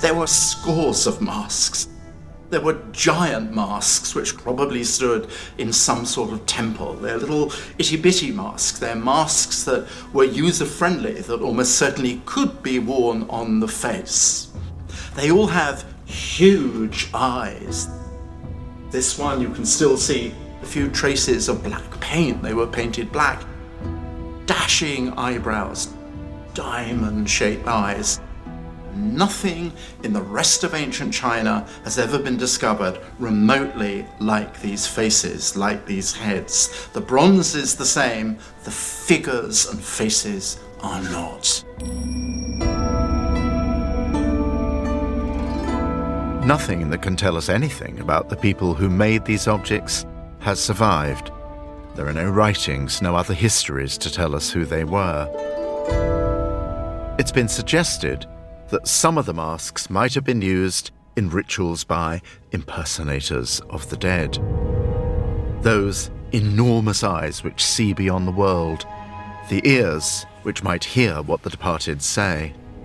There were scores of masks. There were giant masks which probably stood in some sort of temple. They're little itty-bitty masks. They're masks that were user-friendly, that almost certainly could be worn on the face. They all have huge eyes. This one, you can still see a few traces of black paint. They were painted black. Dashing eyebrows, diamond-shaped eyes. Nothing in the rest of ancient China has ever been discovered remotely like these faces, like these heads. The bronze is the same, the figures and faces are not. Nothing that can tell us anything about the people who made these objects has survived. There are no writings, no other histories to tell us who they were. It's been suggested that some of the masks might have been used in rituals by impersonators of the dead. Those enormous eyes which see beyond the world, the ears which might hear what the departed say.